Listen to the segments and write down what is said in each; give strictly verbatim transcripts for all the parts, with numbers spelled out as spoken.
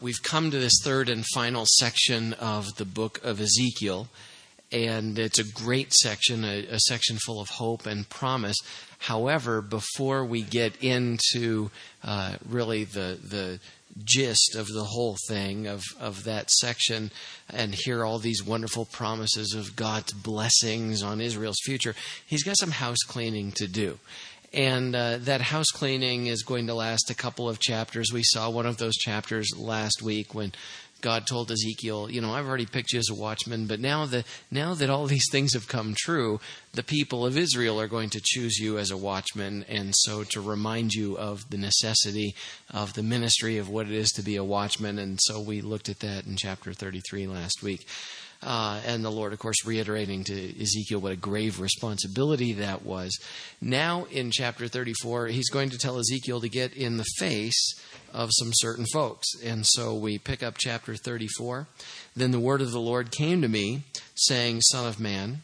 We've come to this third and final section of the book of Ezekiel, and it's a great section, a, a section full of hope and promise. However, before we get into uh, really the the gist of the whole thing, of, of that section, and hear all these wonderful promises of God's blessings on Israel's future, he's got some house cleaning to do. And uh, that house cleaning is going to last a couple of chapters. We saw one of those chapters last week when God told Ezekiel, you know, I've already picked you as a watchman, but now that now that all these things have come true, the people of Israel are going to choose you as a watchman. And so to remind you of the necessity of the ministry of what it is to be a watchman. And so we looked at that in chapter thirty-three last week. Uh, and the Lord, of course, reiterating to Ezekiel what a grave responsibility that was. Now, in chapter thirty-four, he's going to tell Ezekiel to get in the face of some certain folks. And so we pick up chapter thirty-four. Then the word of the Lord came to me, saying, Son of man,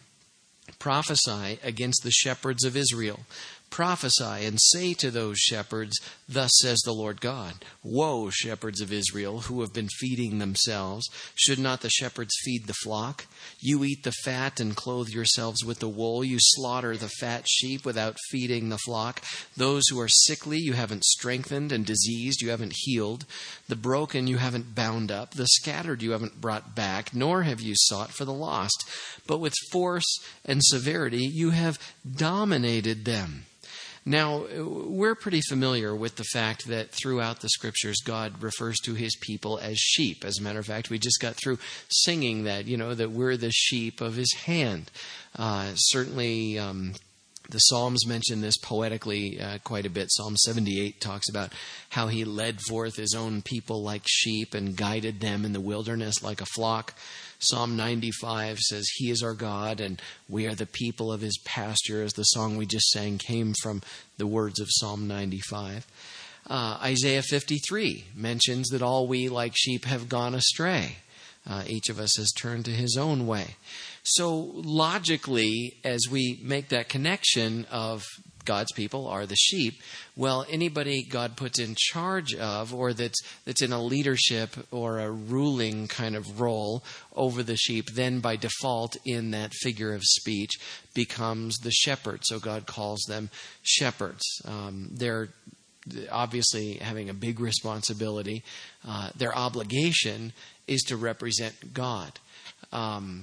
prophesy against the shepherds of Israel. Prophesy and say to those shepherds, Thus says the Lord God, Woe, shepherds of Israel, who have been feeding themselves. Should not the shepherds feed the flock? You eat the fat and clothe yourselves with the wool. You slaughter the fat sheep without feeding the flock. Those who are sickly you haven't strengthened, and diseased you haven't healed. The broken you haven't bound up. The scattered you haven't brought back, nor have you sought for the lost. But with force and severity you have dominated them. Now, we're pretty familiar with the fact that throughout the Scriptures, God refers to his people as sheep. As a matter of fact, we just got through singing that, you know, that we're the sheep of his hand. Uh, certainly, um, the Psalms mention this poetically uh, quite a bit. Psalm seventy-eight talks about how he led forth his own people like sheep and guided them in the wilderness like a flock. Psalm ninety-five says, He is our God, and we are the people of his pasture, as the song we just sang came from the words of Psalm ninety-five. Uh, Isaiah fifty-three mentions that all we like sheep have gone astray. Uh, each of us has turned to his own way. So logically, as we make that connection of God's people are the sheep, well, anybody God puts in charge of, or that's that's in a leadership or a ruling kind of role over the sheep, then by default in that figure of speech becomes the shepherd. So God calls them shepherds. Um, they're obviously having a big responsibility. Uh, their obligation is to represent God. Um,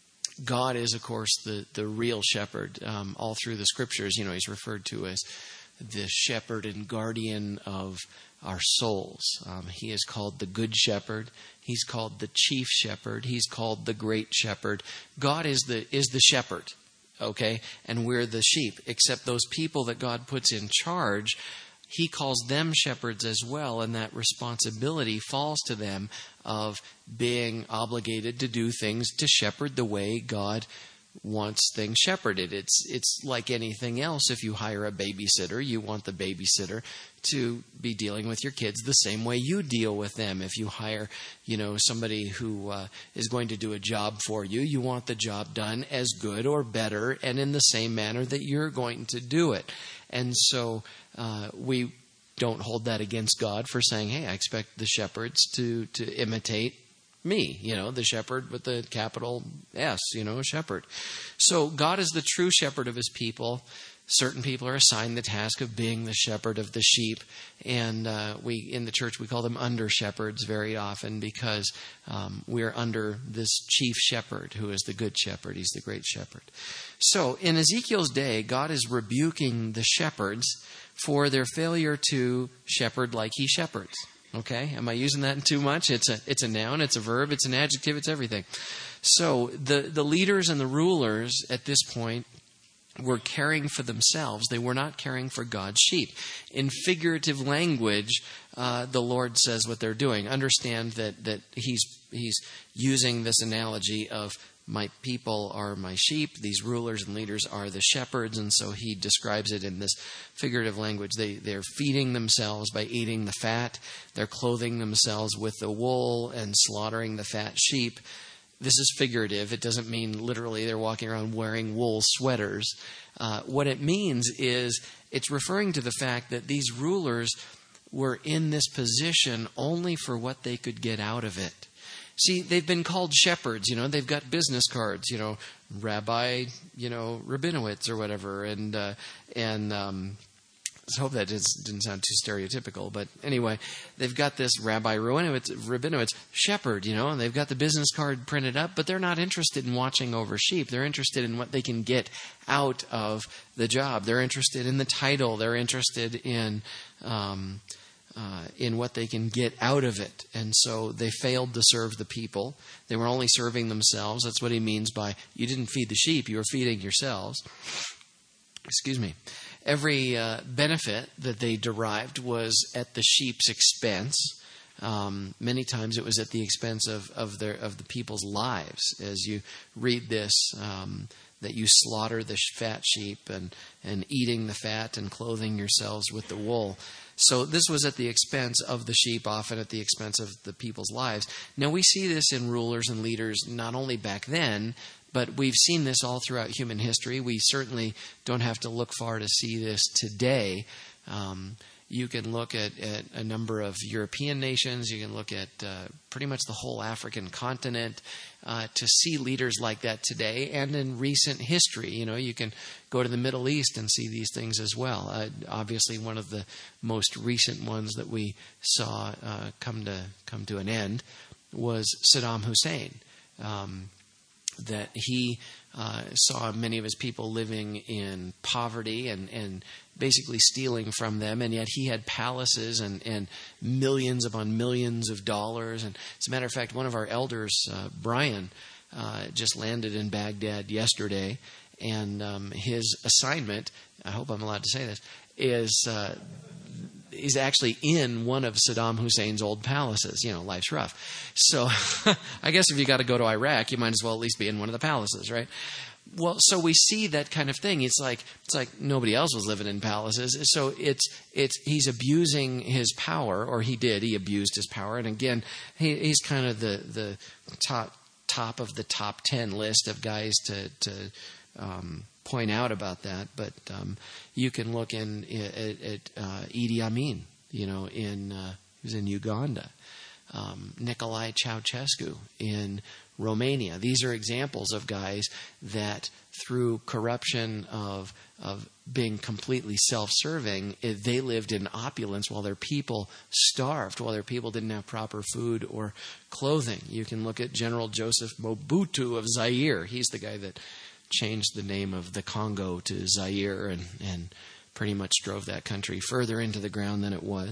God is, of course, the, the real shepherd. Um, all through the Scriptures, you know, he's referred to as the shepherd and guardian of our souls. Um, he is called the good shepherd. He's called the chief shepherd. He's called the great shepherd. God is the is the shepherd, okay? And we're the sheep, except those people that God puts in charge, he calls them shepherds as well, and that responsibility falls to them of being obligated to do things to shepherd the way God wants things shepherded. It's it's like anything else. If you hire a babysitter, you want the babysitter to be dealing with your kids the same way you deal with them. If you hire, you know, somebody who uh, is going to do a job for you, you want the job done as good or better and in the same manner that you're going to do it. And so uh, we don't hold that against God for saying, hey, I expect the shepherds to, to imitate me, you know, the shepherd with the capital S, you know, a shepherd. So God is the true shepherd of his people. Certain people are assigned the task of being the shepherd of the sheep. And uh, we in the church, we call them under shepherds very often because um, we're under this chief shepherd who is the good shepherd. He's the great shepherd. So in Ezekiel's day, God is rebuking the shepherds for their failure to shepherd like he shepherds. Okay, am I using that too much? It's a it's a noun, it's a verb, it's an adjective, it's everything. So the, the leaders and the rulers at this point were caring for themselves. They were not caring for God's sheep. In figurative language, uh, the Lord says what they're doing. Understand that that he's he's using this analogy of my people are my sheep, these rulers and leaders are the shepherds, and so he describes it in this figurative language. They, they're feeding themselves by eating the fat. They're clothing themselves with the wool and slaughtering the fat sheep. This is figurative. It doesn't mean literally they're walking around wearing wool sweaters. Uh, what it means is it's referring to the fact that these rulers were in this position only for what they could get out of it. See, they've been called shepherds, you know, they've got business cards, you know, Rabbi, you know, Rabinowitz or whatever. And, uh, and, um, I hope that didn't sound too stereotypical, but anyway, they've got this Rabbi Rabinowitz, Rabinowitz shepherd, you know, and they've got the business card printed up, but they're not interested in watching over sheep. They're interested in what they can get out of the job. They're interested in the title. They're interested in, um, uh, in what they can get out of it. And so they failed to serve the people. They were only serving themselves. That's what he means by you didn't feed the sheep, you were feeding yourselves. Excuse me. Every uh, benefit that they derived was at the sheep's expense. Um, many times it was at the expense of, of their of the people's lives. As you read this, um, that you slaughter the fat sheep and, and eating the fat and clothing yourselves with the wool. So this was at the expense of the sheep, often at the expense of the people's lives. Now we see this in rulers and leaders not only back then, but we've seen this all throughout human history. We certainly don't have to look far to see this today. Um, you can look at, at a number of European nations. You can look at uh, pretty much the whole African continent uh, to see leaders like that today. And in recent history, you know, you can go to the Middle East and see these things as well. Uh, obviously, one of the most recent ones that we saw uh, come to come to an end was Saddam Hussein. Um, that he uh, saw many of his people living in poverty and, and basically stealing from them, and yet he had palaces and, and millions upon millions of dollars. And as a matter of fact, one of our elders, uh, Brian, uh, just landed in Baghdad yesterday, and um, his assignment, I hope I'm allowed to say this, is... Uh, He's actually in one of Saddam Hussein's old palaces. You know, life's rough. So I guess if you got to go to Iraq, you might as well at least be in one of the palaces, right? Well, so we see that kind of thing. It's like it's like nobody else was living in palaces. So it's it's he's abusing his power, or he did. He abused his power, and again, he, he's kind of the the top top of the top ten list of guys to to. Um, point out about that, but um, you can look in at, at uh, Idi Amin, you know, in uh, he was in Uganda, um, Nicolae Ceausescu in Romania. These are examples of guys that, through corruption of of being completely self-serving, it, they lived in opulence while their people starved, while their people didn't have proper food or clothing. You can look at General Joseph Mobutu of Zaire. He's the guy that changed the name of the Congo to Zaire and, and pretty much drove that country further into the ground than it was.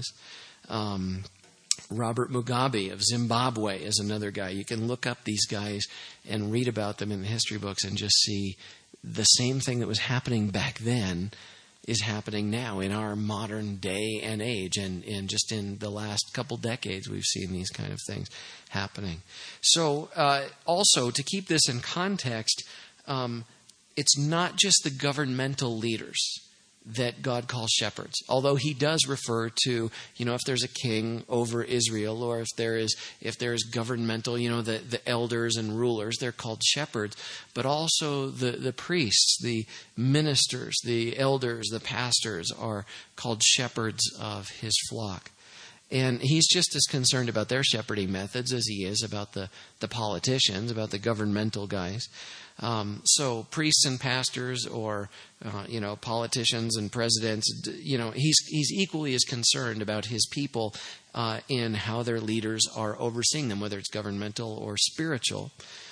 Um, Robert Mugabe of Zimbabwe is another guy. You can look up these guys and read about them in the history books and just see the same thing that was happening back then is happening now in our modern day and age. And, and just in the last couple decades, we've seen these kind of things happening. So uh, also, to keep this in context, Um, it's not just the governmental leaders that God calls shepherds. Although he does refer to, you know, if there's a king over Israel, or if there is if there is governmental, you know, the, the elders and rulers, they're called shepherds. But also the, the priests, the ministers, the elders, the pastors are called shepherds of his flock. And he's just as concerned about their shepherding methods as he is about the, the politicians, about the governmental guys. Um, so priests and pastors, or uh, you know, politicians and presidents, you know, he's he's equally as concerned about his people uh, in how their leaders are overseeing them, whether it's governmental or spiritual.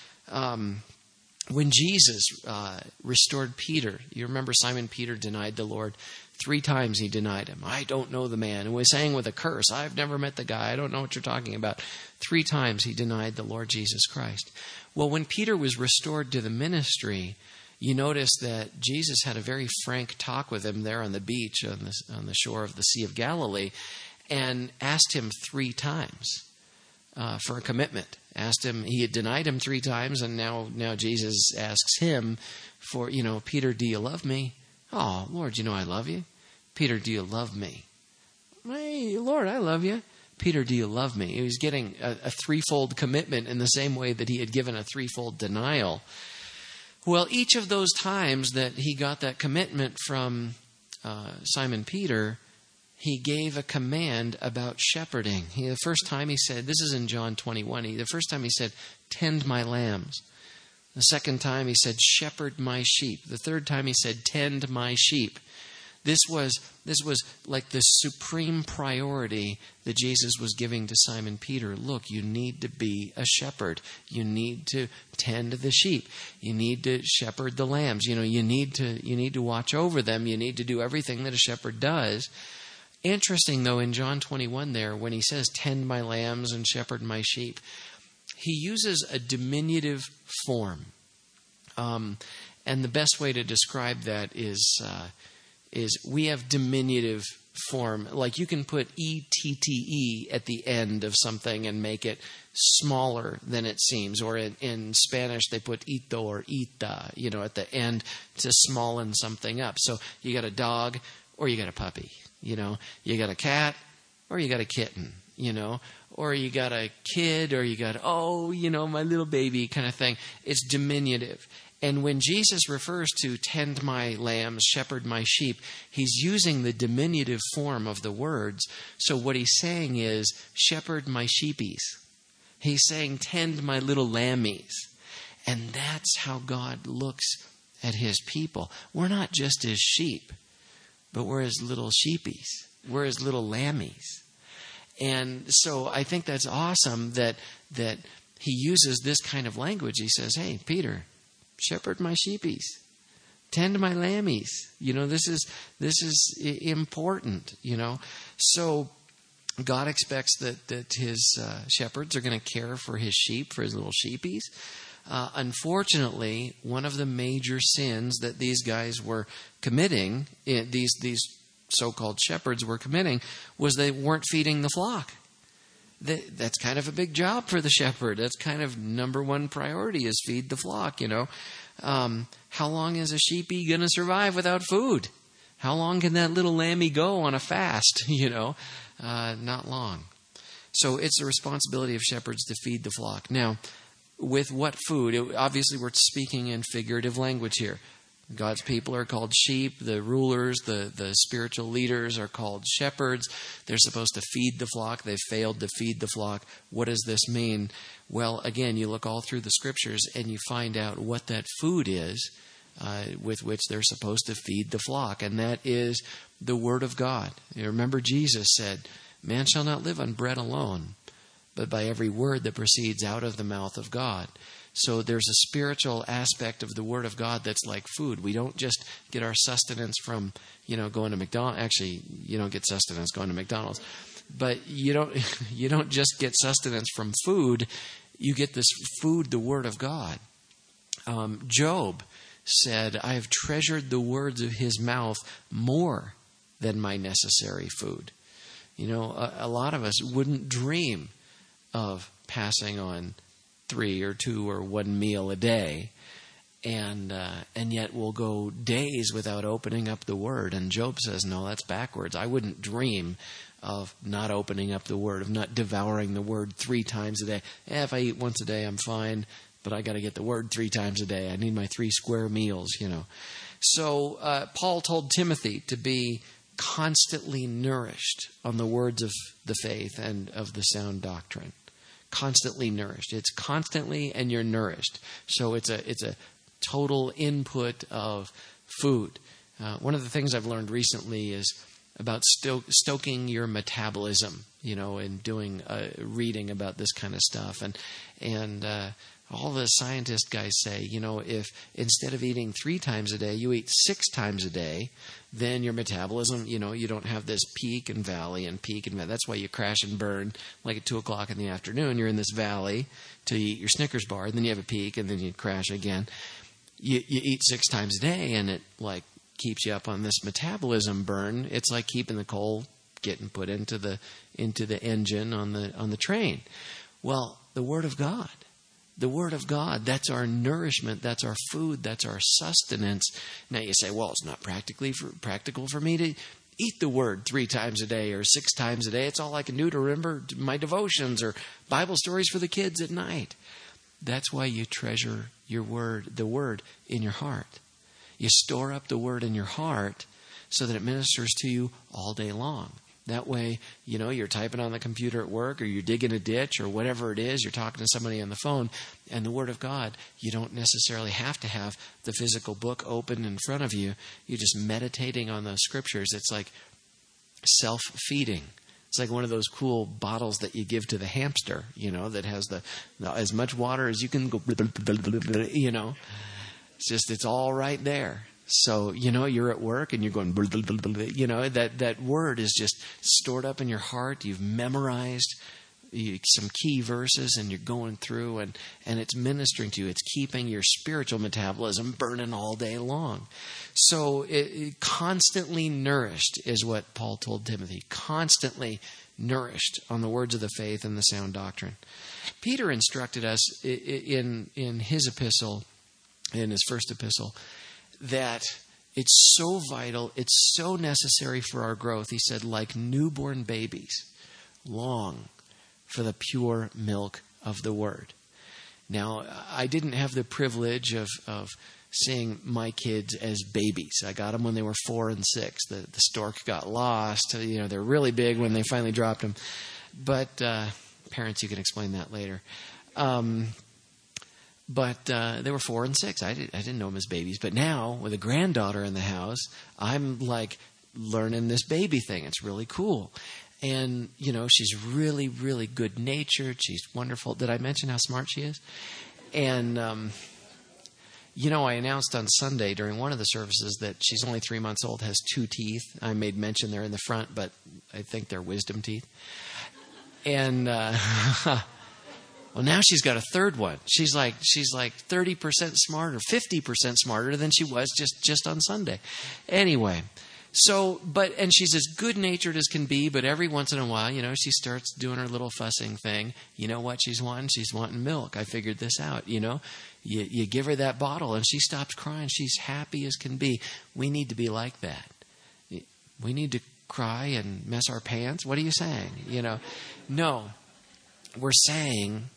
Um, when Jesus uh, restored Peter, you remember Simon Peter denied the Lord. Three times he denied him. I don't know the man. And was saying with a curse, I've never met the guy. I don't know what you're talking about. Three times he denied the Lord Jesus Christ. Well, when Peter was restored to the ministry, you notice that Jesus had a very frank talk with him there on the beach, on the, on the shore of the Sea of Galilee, and asked him three times uh, for a commitment. Asked him, he had denied him three times, and now, now Jesus asks him for, you know, Peter, do you love me? Oh, Lord, you know I love you. Peter, do you love me? Hey, Lord, I love you. Peter, do you love me? He was getting a, a threefold commitment in the same way that he had given a threefold denial. Well, each of those times that he got that commitment from uh, Simon Peter, he gave a command about shepherding. He, the first time he said, this is in John twenty-one, he, the first time he said, tend my lambs. The second time he said, shepherd my sheep. The third time he said, tend my sheep. This was this was like the supreme priority that Jesus was giving to Simon Peter. Look, you need to be a shepherd. You need to tend the sheep. You need to shepherd the lambs. You know, you need to you need to watch over them. You need to do everything that a shepherd does. Interesting, though, in John twenty-one there, when he says, tend my lambs and shepherd my sheep, he uses a diminutive form. Um, and the best way to describe that is... Uh, is we have diminutive form. Like you can put E T T E at the end of something and make it smaller than it seems. Or in, in Spanish, they put ito or ita, you know, at the end to smallen something up. So you got a dog or you got a puppy, you know. You got a cat or you got a kitten, you know. Or you got a kid or you got, oh, you know, my little baby kind of thing. It's diminutive. And when Jesus refers to tend my lambs, shepherd my sheep, he's using the diminutive form of the words. So what he's saying is, shepherd my sheepies. He's saying, tend my little lammies. And that's how God looks at his people. We're not just his sheep, but we're his little sheepies. We're his little lammies. And so I think that's awesome that that he uses this kind of language. He says, hey, Peter, shepherd my sheepies, tend my lammies. You know, this is this is important, you know. So God expects that, that his uh, shepherds are going to care for his sheep, for his little sheepies. Uh, unfortunately, one of the major sins that these guys were committing, these these so-called shepherds were committing, was they weren't feeding the flock. That's kind of a big job for the shepherd. That's kind of number one priority, is feed the flock, you know. Um, how long is a sheepy going to survive without food? How long can that little lammy go on a fast, you know? Uh, not long. So it's the responsibility of shepherds to feed the flock. Now, with what food? It, obviously, we're speaking in figurative language here. God's people are called sheep. The rulers, the, the spiritual leaders are called shepherds. They're supposed to feed the flock. They've failed to feed the flock. What does this mean? Well, again, you look all through the scriptures and you find out what that food is uh, with which they're supposed to feed the flock. And that is the Word of God. You remember Jesus said, man shall not live on bread alone, but by every word that proceeds out of the mouth of God. So there's a spiritual aspect of the Word of God that's like food. We don't just get our sustenance from, you know, going to McDonald's. Actually, you don't get sustenance going to McDonald's. But you don't you don't just get sustenance from food. You get this food, the Word of God. Um, Job said, I have treasured the words of his mouth more than my necessary food. You know, a, a lot of us wouldn't dream of passing on three or two or one meal a day, and uh, and yet we'll go days without opening up the Word. And Job says, no, that's backwards. I wouldn't dream of not opening up the Word, of not devouring the Word three times a day. Eh, if I eat once a day, I'm fine, but I got to get the Word three times a day. I need my three square meals, you know. So uh, Paul told Timothy to be constantly nourished on the words of the faith and of the sound doctrine. Constantly nourished. It's constantly, and you're nourished. So it's a it's a total input of food. Uh, one of the things I've learned recently is about sto- stoking your metabolism. You know, and doing uh, reading about this kind of stuff, and and uh, all the scientist guys say, you know, if instead of eating three times a day, you eat six times a day, then your metabolism, you know, you don't have this peak and valley and peak and valley. That's why you crash and burn like at two o'clock in the afternoon. You're in this valley till you eat your Snickers bar, and then you have a peak, and then you crash again. You, you eat six times a day, and it like keeps you up on this metabolism burn. It's like keeping the coal getting put into the into the engine on the on the train. Well, the Word of God. The Word of God, that's our nourishment, that's our food, that's our sustenance. Now you say, well, it's not practically for, practical for me to eat the Word three times a day or six times a day. It's all I can do to remember my devotions or Bible stories for the kids at night. That's why you treasure your Word, the Word in your heart. You store up the Word in your heart so that it ministers to you all day long. That way, you know, you're typing on the computer at work, or you're digging a ditch, or whatever it is, you're talking to somebody on the phone, and the Word of God, you don't necessarily have to have the physical book open in front of you. You're just meditating on the Scriptures. It's like self-feeding. It's like one of those cool bottles that you give to the hamster, you know, that has the, the as much water as you can go, you know. It's just, it's all right there. So, you know, you're at work and you're going, you know, that, that word is just stored up in your heart. You've memorized you, some key verses, and you're going through, and, and it's ministering to you. It's keeping your spiritual metabolism burning all day long. So it, it constantly nourished is what Paul told Timothy. Constantly nourished on the words of the faith and the sound doctrine. Peter instructed us in, in his epistle, in his first epistle, that it's so vital, it's so necessary for our growth. He said, like newborn babies, long for the pure milk of the Word. Now, I didn't have the privilege of, of seeing my kids as babies. I got them when they were four and six. The, the stork got lost. You know, they're really big when they finally dropped them. But uh, parents, you can explain that later. Um But uh, they were four and six. I, did, I didn't know them as babies. But now, with a granddaughter in the house, I'm like learning this baby thing. It's really cool. And, you know, she's really, really good-natured. She's wonderful. Did I mention how smart she is? And, um, you know, I announced on Sunday during one of the services that she's only three months old, has two teeth. I made mention they're in the front, but I think they're wisdom teeth. And... Uh, Well, now she's got a third one. She's like she's like thirty percent smarter, fifty percent smarter than she was just, just on Sunday. Anyway, so, but, and she's as good-natured as can be, but every once in a while, you know, she starts doing her little fussing thing. You know what she's wanting? She's wanting milk. I figured this out, you know. You, you give her that bottle, and she stops crying. She's happy as can be. We need to be like that. We need to cry and mess our pants. What are you saying? You know, no, we're saying...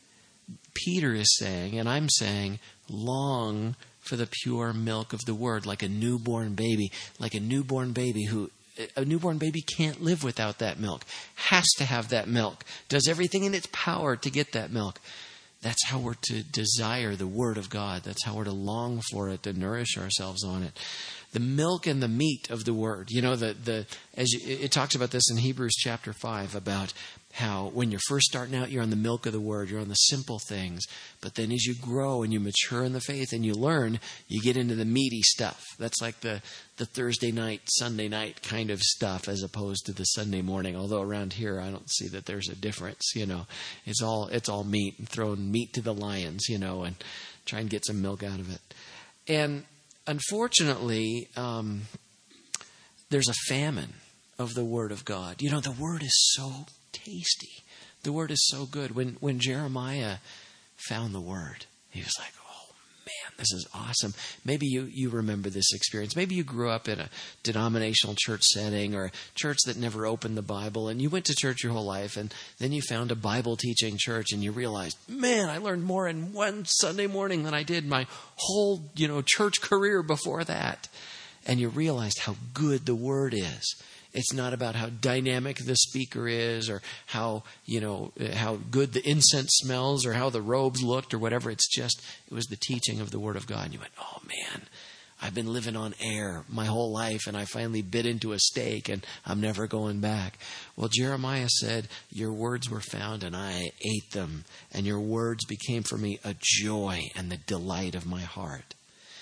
Peter is saying, and I'm saying, long for the pure milk of the Word, like a newborn baby, like a newborn baby who, a newborn baby can't live without that milk, has to have that milk, does everything in its power to get that milk. That's how we're to desire the Word of God. That's how we're to long for it, to nourish ourselves on it. The milk and the meat of the Word. You know, the the as you, it talks about this in Hebrews chapter five, about how when you're first starting out, you're on the milk of the Word. You're on the simple things. But then as you grow and you mature in the faith and you learn, you get into the meaty stuff. That's like the, the Thursday night, Sunday night kind of stuff, as opposed to the Sunday morning. Although around here, I don't see that there's a difference. You know, it's all it's all meat, and throwing meat to the lions, you know, and try and get some milk out of it. And unfortunately, um, there's a famine of the Word of God. You know, the Word is so tasty. The Word is so good. When when Jeremiah found the Word, he was like, oh man, this is awesome. Maybe you, you remember this experience. Maybe you grew up in a denominational church setting, or a church that never opened the Bible, and you went to church your whole life, and then you found a Bible teaching church, and you realized, man, I learned more in one Sunday morning than I did my whole, you know, church career before that. And you realized how good the Word is. It's not about how dynamic the speaker is, or how, you know, how good the incense smells, or how the robes looked, or whatever. It's just, it was the teaching of the Word of God. And you went, oh man, I've been living on air my whole life, and I finally bit into a steak, and I'm never going back. Well, Jeremiah said, your words were found, and I ate them, and your words became for me a joy and the delight of my heart.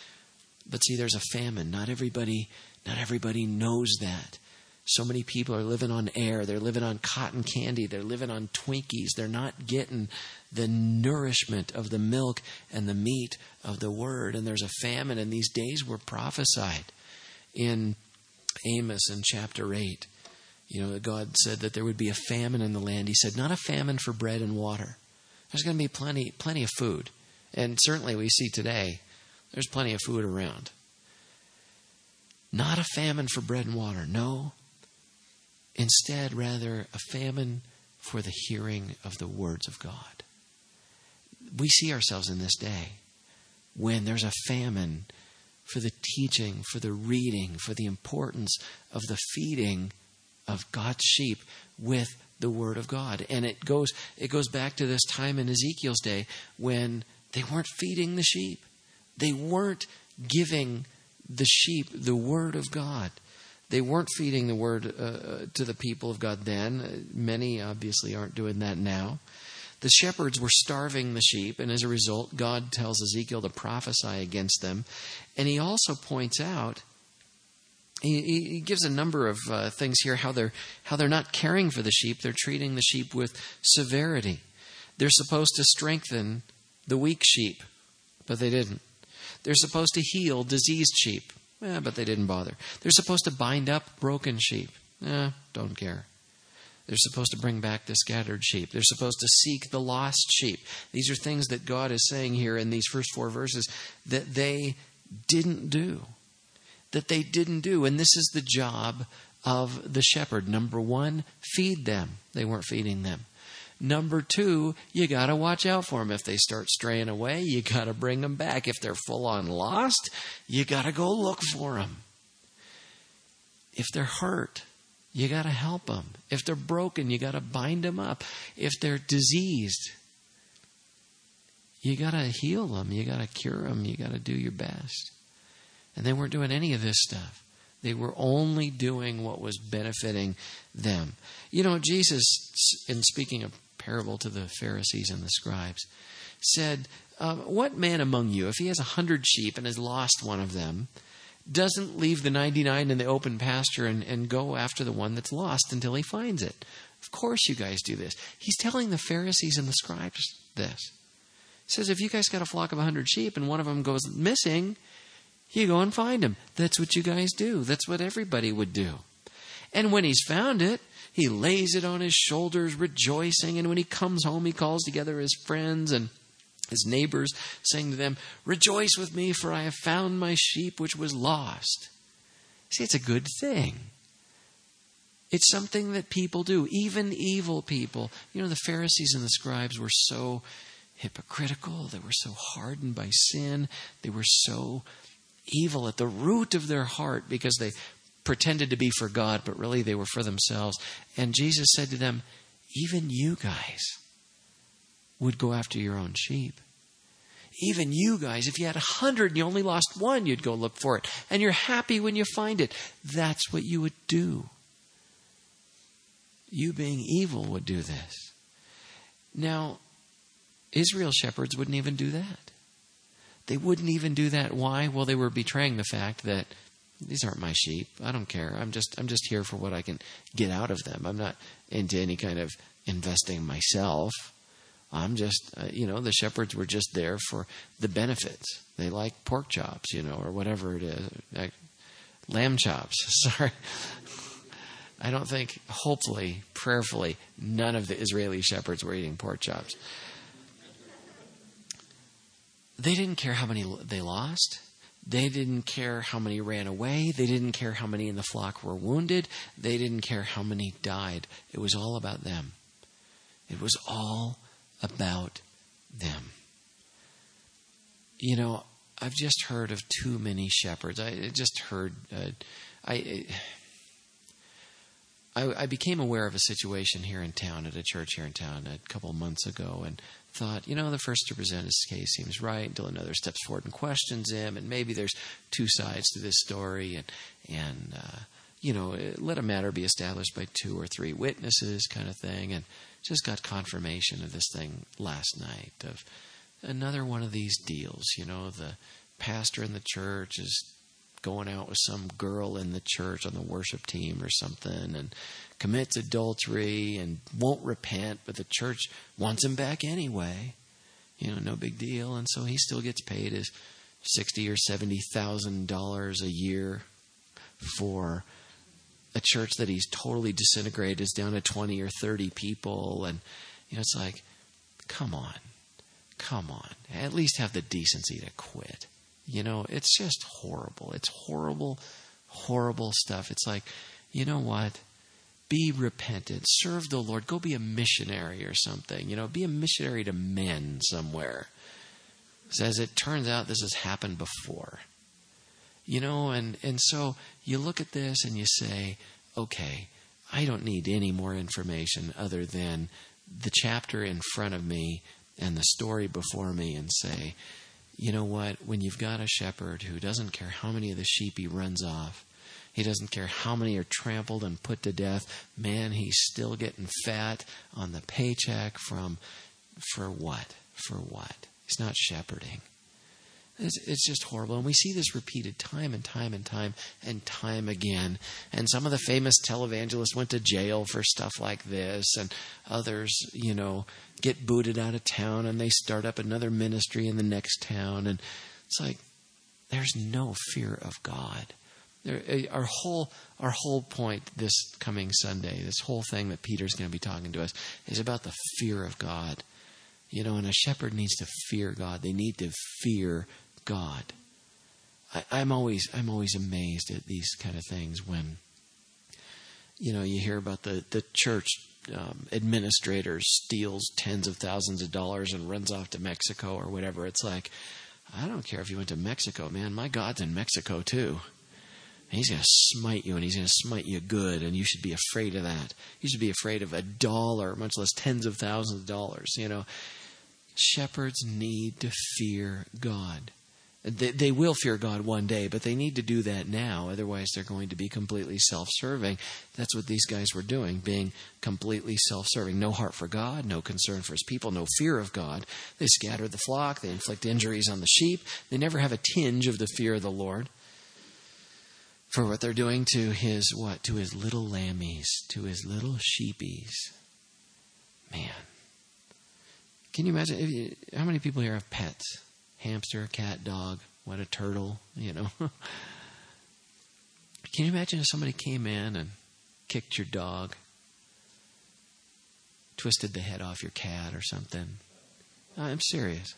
But see, there's a famine. Not everybody, not everybody knows that. So many people are living on air. They're living on cotton candy. They're living on Twinkies. They're not getting the nourishment of the milk and the meat of the Word. And there's a famine, and these days were prophesied in Amos in chapter eight. You know, God said that there would be a famine in the land. He said, not a famine for bread and water. There's going to be plenty, plenty of food. And certainly we see today, there's plenty of food around. Not a famine for bread and water. No. Instead, rather, a famine for the hearing of the words of God. We see ourselves in this day when there's a famine for the teaching, for the reading, for the importance of the feeding of God's sheep with the word of God. And it goes it goes back to this time in Ezekiel's day when they weren't feeding the sheep. They weren't giving the sheep the word of God. They weren't feeding the word uh, to the people of God then. Many obviously aren't doing that now. The shepherds were starving the sheep, and as a result, God tells Ezekiel to prophesy against them. And he also points out, he, he gives a number of uh, things here, how they're, how they're not caring for the sheep. They're treating the sheep with severity. They're supposed to strengthen the weak sheep, but they didn't. They're supposed to heal diseased sheep, eh, but they didn't bother. They're supposed to bind up broken sheep. Eh, don't care. They're supposed to bring back the scattered sheep. They're supposed to seek the lost sheep. These are things that God is saying here in these first four verses that they didn't do. That they didn't do. And this is the job of the shepherd. Number one, feed them. They weren't feeding them. Number two, you got to watch out for them. If they start straying away, you got to bring them back. If they're full on lost, you got to go look for them. If they're hurt, you got to help them. If they're broken, you got to bind them up. If they're diseased, you got to heal them. You got to cure them. You got to do your best. And they weren't doing any of this stuff. They were only doing what was benefiting them. You know, Jesus, in speaking a parable to the Pharisees and the scribes, said, uh, what man among you, if he has a hundred sheep and has lost one of them, doesn't leave the ninety-nine in the open pasture and, and go after the one that's lost until he finds it? Of course you guys do this. He's telling the Pharisees and the scribes this. He says, if you guys got a flock of a hundred sheep and one of them goes missing, you go and find him. That's what you guys do. That's what everybody would do. And when he's found it, he lays it on his shoulders, rejoicing. And when he comes home, he calls together his friends and his neighbors, saying to them, rejoice with me, for I have found my sheep which was lost. See, it's a good thing. It's something that people do, even evil people. You know, the Pharisees and the scribes were so hypocritical. They were so hardened by sin. They were so evil at the root of their heart because they pretended to be for God, but really they were for themselves. And Jesus said to them, even you guys would go after your own sheep. Even you guys, if you had a hundred and you only lost one, you'd go look for it. And you're happy when you find it. That's what you would do. You being evil would do this. Now, Israel shepherds wouldn't even do that. They wouldn't even do that. Why? Well, they were betraying the fact that these aren't my sheep. I don't care. I'm just I'm just here for what I can get out of them. I'm not into any kind of investing myself. I'm just, uh, you know, the shepherds were just there for the benefits. They like pork chops, you know, or whatever it is. Like, lamb chops. Sorry. I don't think, hopefully, prayerfully, none of the Israeli shepherds were eating pork chops. They didn't care how many they lost. They didn't care how many ran away. They didn't care how many in the flock were wounded. They didn't care how many died. It was all about them. It was all about them. You know, I've just heard of too many shepherds. I just heard, uh, I, I, I became aware of a situation here in town, at a church here in town a couple of months ago, and thought, you know, the first to present his case seems right until another steps forward and questions him, and maybe there's two sides to this story, and, and uh, you know, let a matter be established by two or three witnesses kind of thing, and just got confirmation of this thing last night, of another one of these deals. You know, the pastor in the church is going out with some girl in the church on the worship team or something and commits adultery and won't repent, but the church wants him back anyway. You know, no big deal. And so he still gets paid his sixty or seventy thousand dollars a year for a church that he's totally disintegrated, is down to twenty or thirty people. And, you know, it's like, come on, come on. At least have the decency to quit. You know, it's just horrible. It's horrible, horrible stuff. It's like, you know what? Be repentant. Serve the Lord. Go be a missionary or something. You know, be a missionary to men somewhere. As it turns out, this has happened before. You know, and, and so you look at this and you say, okay, I don't need any more information other than the chapter in front of me and the story before me, and say, you know what, when you've got a shepherd who doesn't care how many of the sheep he runs off, he doesn't care how many are trampled and put to death, man, he's still getting fat on the paycheck from, for what? For what? He's not shepherding. It's, it's just horrible. And we see this repeated time and time and time and time again. And some of the famous televangelists went to jail for stuff like this. And others, you know, get booted out of town and they start up another ministry in the next town. And it's like, there's no fear of God. There, our whole our whole point this coming Sunday, this whole thing that Peter's going to be talking to us, is about the fear of God. You know, and a shepherd needs to fear God. They need to fear God. I, I'm always I'm always amazed at these kind of things when, you know, you hear about the the church um, administrator steals tens of thousands of dollars and runs off to Mexico or whatever. It's like, I don't care if you went to Mexico, man. My God's in Mexico too. And he's going to smite you, and he's going to smite you good, and you should be afraid of that. You should be afraid of a dollar, much less tens of thousands of dollars. You know, shepherds need to fear God. They, they will fear God one day, but they need to do that now. Otherwise, they're going to be completely self-serving. That's what these guys were doing, being completely self-serving. No heart for God, no concern for his people, no fear of God. They scatter the flock. They inflict injuries on the sheep. They never have a tinge of the fear of the Lord for what they're doing to his, what? To his little lammies, to his little sheepies. Man. Can you imagine, if you, how many people here have pets? Hamster, cat, dog, what, a turtle, you know. Can you imagine if somebody came in and kicked your dog, twisted the head off your cat or something? I'm serious.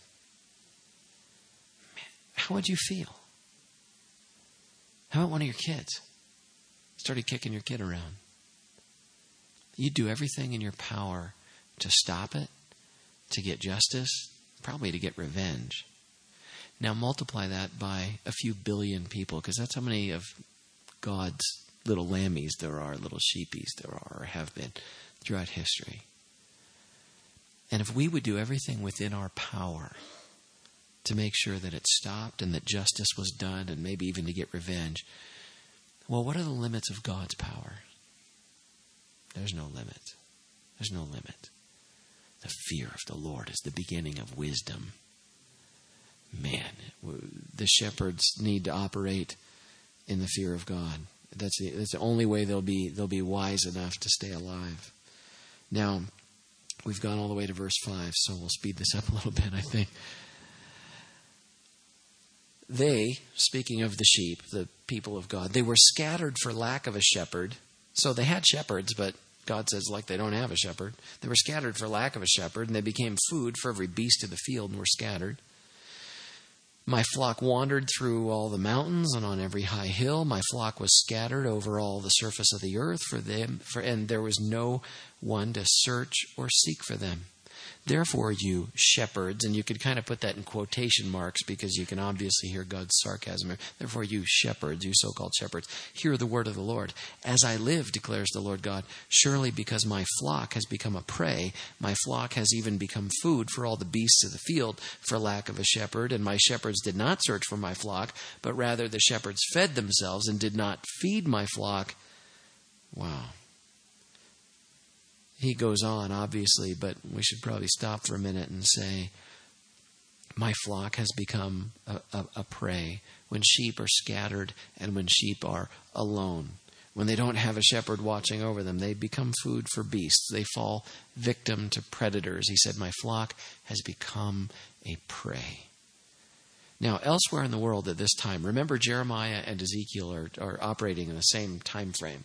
Man, how would you feel? How about one of your kids started kicking your kid around? You'd do everything in your power to stop it, to get justice, probably to get revenge. Now multiply that by a few billion people, because that's how many of God's little lammies there are, little sheepies there are, or have been throughout history. And if we would do everything within our power to make sure that it stopped and that justice was done, and maybe even to get revenge, well, what are the limits of God's power? There's no limit. There's no limit. The fear of the Lord is the beginning of wisdom. Man, the shepherds need to operate in the fear of God. That's the, that's the only way they'll be they'll be wise enough to stay alive. Now, we've gone all the way to verse five, so we'll speed this up a little bit, I think. They, speaking of the sheep, the people of God, they were scattered for lack of a shepherd. So they had shepherds, but God says, like, they don't have a shepherd. They were scattered for lack of a shepherd, and they became food for every beast of the field and were scattered. My flock wandered through all the mountains and on every high hill. My flock was scattered over all the surface of the earth, for them, for, and there was no one to search or seek for them. Therefore, you shepherds, and you could kind of put that in quotation marks because you can obviously hear God's sarcasm. Therefore, you shepherds, you so-called shepherds, hear the word of the Lord. As I live, declares the Lord God, surely because my flock has become a prey, my flock has even become food for all the beasts of the field for lack of a shepherd, and my shepherds did not search for my flock, but rather the shepherds fed themselves and did not feed my flock. Wow. He goes on, obviously, but we should probably stop for a minute and say, my flock has become a, a, a prey when sheep are scattered and when sheep are alone. When they don't have a shepherd watching over them, they become food for beasts. They fall victim to predators. He said, my flock has become a prey. Now, elsewhere in the world at this time, remember Jeremiah and Ezekiel are, are operating in the same time frame.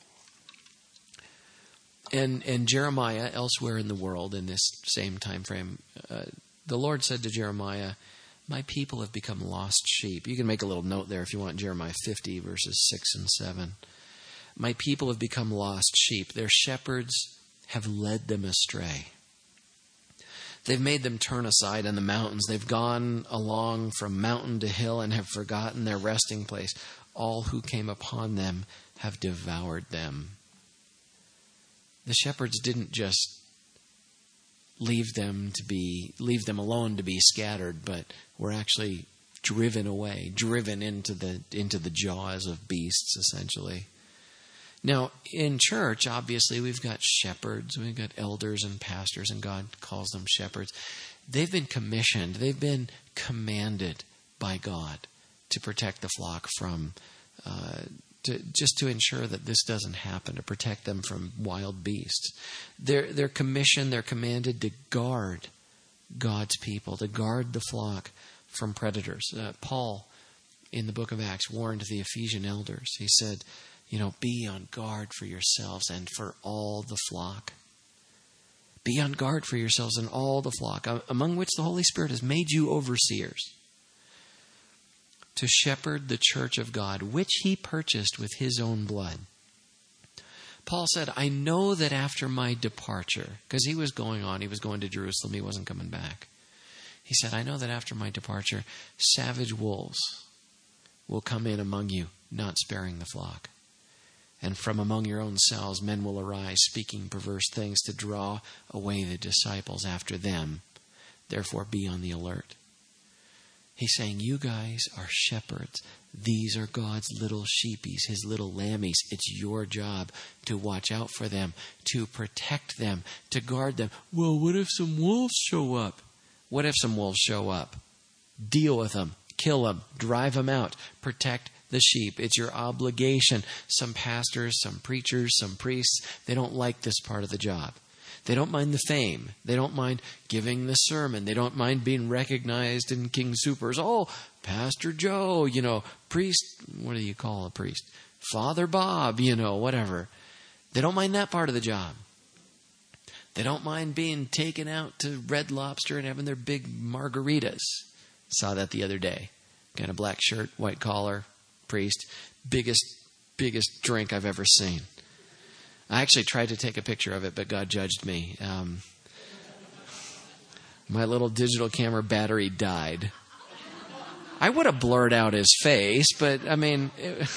And, and Jeremiah, elsewhere in the world, in this same time frame, uh, the Lord said to Jeremiah, my people have become lost sheep. You can make a little note there if you want, Jeremiah fifty, verses six and seven. My people have become lost sheep. Their shepherds have led them astray. They've made them turn aside in the mountains. They've gone along from mountain to hill and have forgotten their resting place. All who came upon them have devoured them. the shepherds didn't just leave them to be, leave them alone to be scattered, but were actually driven away, driven into the, into the jaws of beasts, essentially. Now, in church, obviously, we've got shepherds, we've got elders and pastors, and God calls them shepherds. They've been commissioned, they've been commanded by God to protect the flock from, uh, to, just to ensure that this doesn't happen, to protect them from wild beasts. They're, they're commissioned, they're commanded to guard God's people, to guard the flock from predators. Uh, Paul, in the book of Acts, warned the Ephesian elders. He said, you know, be on guard for yourselves and for all the flock. Be on guard for yourselves and all the flock, among which the Holy Spirit has made you overseers, to shepherd the church of God, which he purchased with his own blood. Paul said, I know that after my departure, because he was going on, he was going to Jerusalem, he wasn't coming back. He said, I know that after my departure, savage wolves will come in among you, not sparing the flock. And from among your own selves, men will arise, speaking perverse things to draw away the disciples after them. Therefore, be on the alert. He's saying, you guys are shepherds. These are God's little sheepies, his little lammies. It's your job to watch out for them, to protect them, to guard them. Well, what if some wolves show up? What if some wolves show up? Deal with them, kill them, drive them out, protect the sheep. It's your obligation. Some pastors, some preachers, some priests, they don't like this part of the job. They don't mind the fame. They don't mind giving the sermon. They don't mind being recognized in King Soopers. Oh, Pastor Joe, you know, priest, what do you call a priest? Father Bob, you know, whatever. They don't mind that part of the job. They don't mind being taken out to Red Lobster and having their big margaritas. Saw that the other day. Got a black shirt, white collar, priest. Biggest, biggest drink I've ever seen. I actually tried to take a picture of it, but God judged me. Um, my little digital camera battery died. I would have blurred out his face, but I mean, it,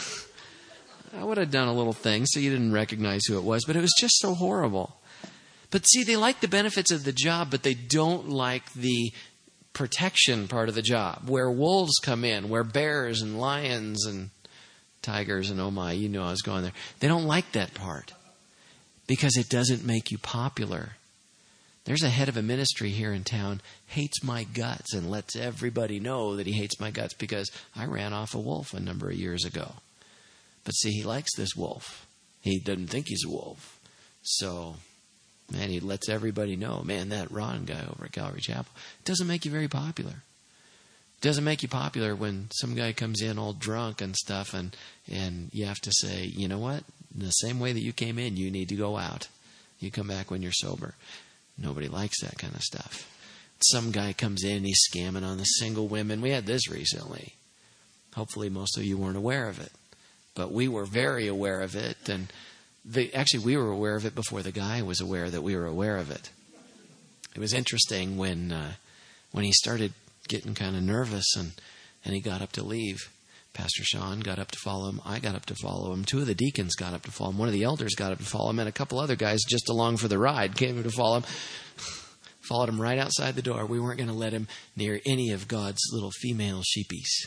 I would have done a little thing so you didn't recognize who it was, but it was just so horrible. But see, they like the benefits of the job, but they don't like the protection part of the job, where wolves come in, where bears and lions and tigers and oh my, you know I was going there. They don't like that part because it doesn't make you popular. There's a head of a ministry here in town, hates my guts and lets everybody know that he hates my guts because I ran off a wolf a number of years ago. But see, he likes this wolf. He doesn't think he's a wolf. So, man, he lets everybody know, man, that Ron guy over at Calvary Chapel doesn't make you very popular. Doesn't make you popular when some guy comes in all drunk and stuff and, and you have to say, you know what? In the same way that you came in, you need to go out. You come back when you're sober. Nobody likes that kind of stuff. Some guy comes in, he's scamming on the single women. We had this recently. Hopefully most of you weren't aware of it. But we were very aware of it. And the, actually, we were aware of it before the guy was aware that we were aware of it. It was interesting when uh, when he started getting kind of nervous and, and he got up to leave. Pastor Sean got up to follow him. I got up to follow him. Two of the deacons got up to follow him. One of the elders got up to follow him. And a couple other guys just along for the ride came to follow him. Followed him right outside the door. We weren't going to let him near any of God's little female sheepies.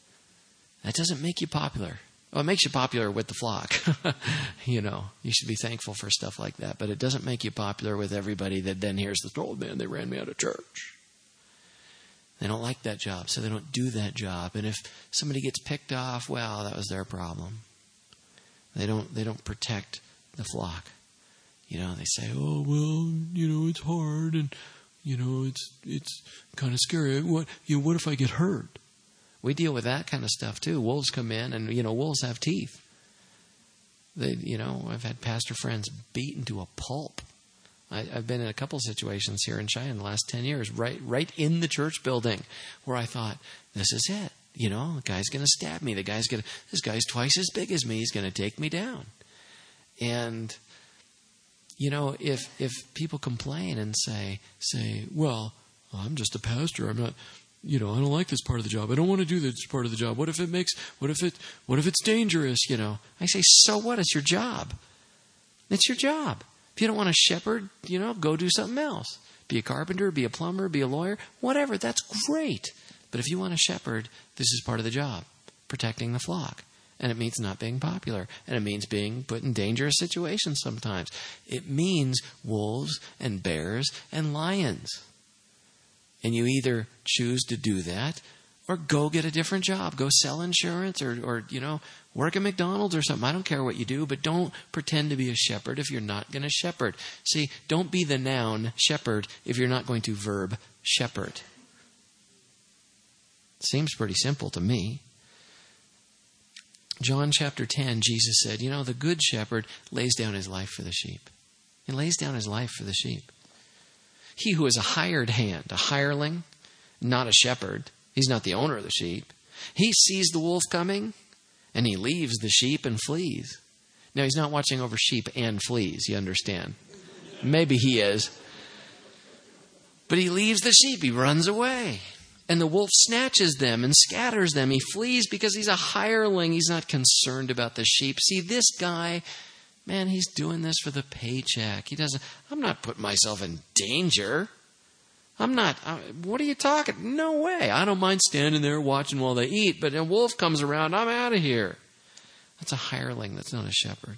That doesn't make you popular. Well, it makes you popular with the flock. You know, you should be thankful for stuff like that. But it doesn't make you popular with everybody that then hears the, oh, man, they ran me out of church. They don't like that job, so they don't do that job. And if somebody gets picked off, well, that was their problem. They don't they don't protect the flock. You know, they say, oh, well, you know, it's hard and, you know, it's it's kind of scary. What you know, what if I get hurt? We deal with that kind of stuff too. Wolves come in and, you know, wolves have teeth. They, you know, I've had pastor friends beaten to a pulp. I, I've been in a couple situations here in Cheyenne the last ten years, right right in the church building, where I thought, this is it. You know, the guy's going to stab me. The guy's going to, this guy's twice as big as me. He's going to take me down. And, you know, if if people complain and say, say, well, I'm just a pastor. I'm not, you know, I don't like this part of the job. I don't want to do this part of the job. What if it makes, what if it, what if it's dangerous, you know? I say, so what? It's your job. It's your job. If you don't want to shepherd, you know, go do something else. Be a carpenter, be a plumber, be a lawyer, whatever. That's great. But if you want to shepherd, this is part of the job, protecting the flock. And it means not being popular. And it means being put in dangerous situations sometimes. It means wolves and bears and lions. And you either choose to do that or go get a different job. Go sell insurance or, or, you know, work at McDonald's or something. I don't care what you do, but don't pretend to be a shepherd if you're not going to shepherd. See, don't be the noun shepherd if you're not going to verb shepherd. Seems pretty simple to me. John chapter ten, Jesus said, you know, the good shepherd lays down his life for the sheep. He lays down his life for the sheep. He who is a hired hand, a hireling, not a shepherd, he's not the owner of the sheep. He sees the wolf coming and he leaves the sheep and flees. Now, he's not watching over sheep and fleas, you understand. Maybe he is. But he leaves the sheep. He runs away. And the wolf snatches them and scatters them. He flees because he's a hireling. He's not concerned about the sheep. See, this guy, man, he's doing this for the paycheck. He doesn't, I'm not putting myself in danger. I'm not, I, what are you talking? No way. I don't mind standing there watching while they eat, but a wolf comes around, I'm out of here. That's a hireling. That's not a shepherd.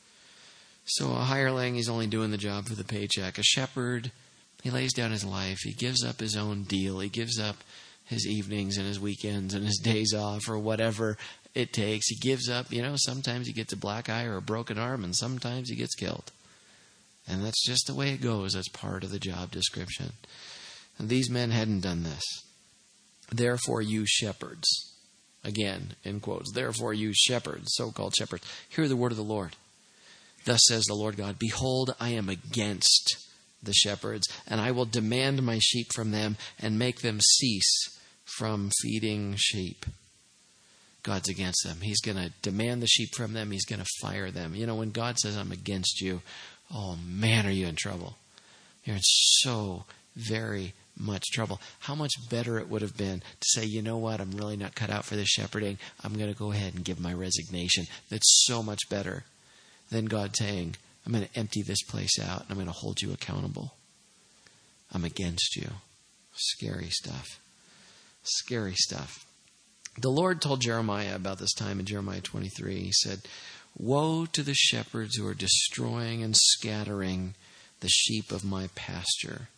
So a hireling, he's only doing the job for the paycheck. A shepherd, he lays down his life. He gives up his own deal. He gives up his evenings and his weekends and his days off or whatever it takes. He gives up, you know, sometimes he gets a black eye or a broken arm and sometimes he gets killed. And that's just the way it goes. That's part of the job description. And these men hadn't done this. Therefore, you shepherds, again, in quotes, therefore you shepherds, so-called shepherds, hear the word of the Lord. Thus says the Lord God, behold, I am against the shepherds, and I will demand my sheep from them and make them cease from feeding sheep. God's against them. He's going to demand the sheep from them. He's going to fire them. You know, when God says, I'm against you, oh man, are you in trouble? You're in so very much trouble. How much better it would have been to say, you know what, I'm really not cut out for this shepherding. I'm going to go ahead and give my resignation. That's so much better than God saying, I'm going to empty this place out and I'm going to hold you accountable. I'm against you. Scary stuff. Scary stuff. The Lord told Jeremiah about this time in Jeremiah twenty-three. He said, woe to the shepherds who are destroying and scattering the sheep of my pasture.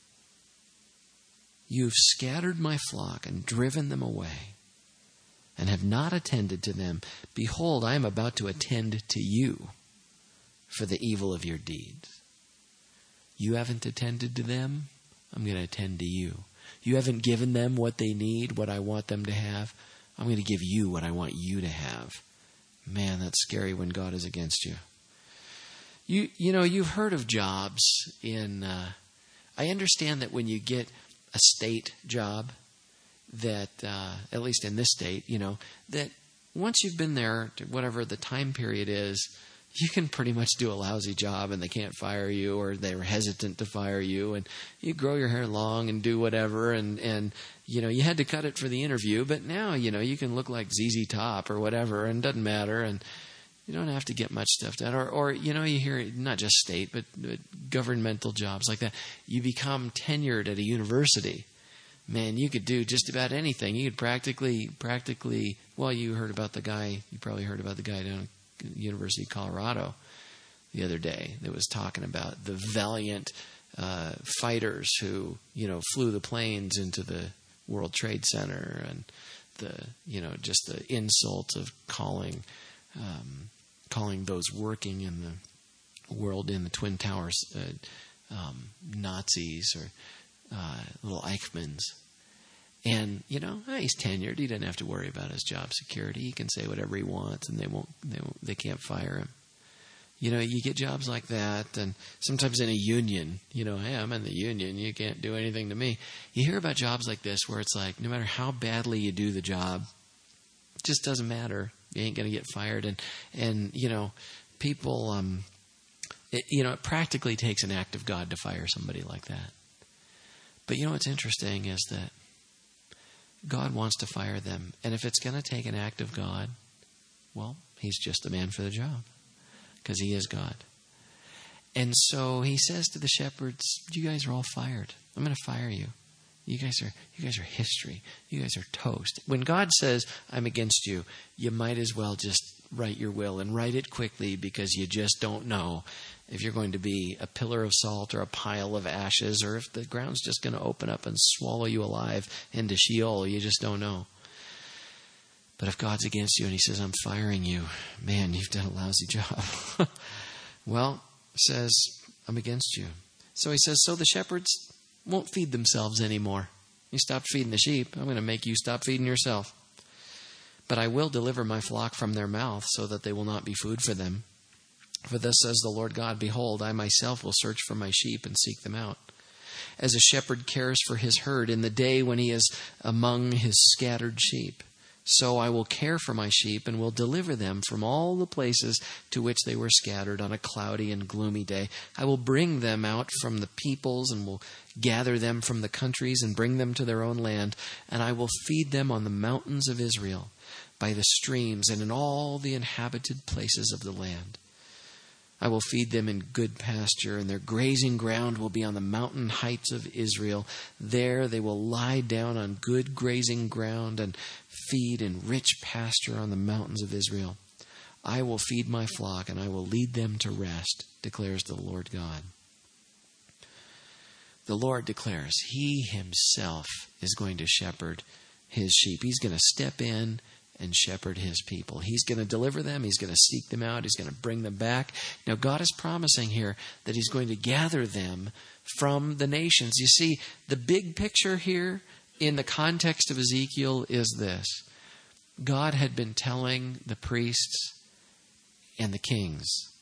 You've scattered my flock and driven them away and have not attended to them. Behold, I am about to attend to you for the evil of your deeds. You haven't attended to them, I'm going to attend to you. You haven't given them what they need, what I want them to have, I'm going to give you what I want you to have. Man, that's scary when God is against you. You you know, you've heard of jobs in, uh, I understand that when you get a state job, that, uh, at least in this state, you know, that once you've been there, to whatever the time period is, you can pretty much do a lousy job and they can't fire you, or they're hesitant to fire you, and you grow your hair long and do whatever, and, and you know, you had to cut it for the interview, but now, you know, you can look like Z Z Top or whatever, and it doesn't matter, and you don't have to get much stuff done. Or, or you know, you hear, not just state, but, but governmental jobs like that. You become tenured at a university. Man, you could do just about anything. You could practically, practically, well, you heard about the guy, you probably heard about the guy down at the University of Colorado the other day that was talking about the valiant uh, fighters who, you know, flew the planes into the World Trade Center, and the, you know, just the insult of calling, um, calling those working in the world in the Twin Towers uh, um, Nazis or uh, little Eichmanns. And, you know, he's tenured. He doesn't have to worry about his job security. He can say whatever he wants, and they won't, they won't, they can't fire him. You know, you get jobs like that, and sometimes in a union, you know, hey, I'm in the union, you can't do anything to me. You hear about jobs like this where it's like, no matter how badly you do the job, it just doesn't matter. You ain't going to get fired. And, and you know, people, um, it, you know, it practically takes an act of God to fire somebody like that. But you know what's interesting is that God wants to fire them. And if it's going to take an act of God, well, he's just the man for the job, because he is God. And so he says to the shepherds, you guys are all fired. I'm going to fire you. You guys are you guys are history. You guys are toast. When God says, I'm against you, you might as well just write your will and write it quickly, because you just don't know if you're going to be a pillar of salt or a pile of ashes, or if the ground's just going to open up and swallow you alive into Sheol. You just don't know. But if God's against you and he says, I'm firing you, man, you've done a lousy job. Well, says, I'm against you. So he says, so the shepherds won't feed themselves anymore. You stopped feeding the sheep. I'm going to make you stop feeding yourself. But I will deliver my flock from their mouth, so that they will not be food for them. For thus says the Lord God, behold, I myself will search for my sheep and seek them out. As a shepherd cares for his herd in the day when he is among his scattered sheep, so I will care for my sheep and will deliver them from all the places to which they were scattered on a cloudy and gloomy day. I will bring them out from the peoples and will gather them from the countries and bring them to their own land. And I will feed them on the mountains of Israel, by the streams, and in all the inhabited places of the land. I will feed them in good pasture, and their grazing ground will be on the mountain heights of Israel. There they will lie down on good grazing ground and feed in rich pasture on the mountains of Israel. I will feed my flock, and I will lead them to rest, declares the Lord God. The Lord declares he himself is going to shepherd his sheep. He's going to step in and shepherd his people. He's going to deliver them. He's going to seek them out. He's going to bring them back. Now, God is promising here that he's going to gather them from the nations. You see, the big picture here in the context of Ezekiel is this. God had been telling the priests and the kings,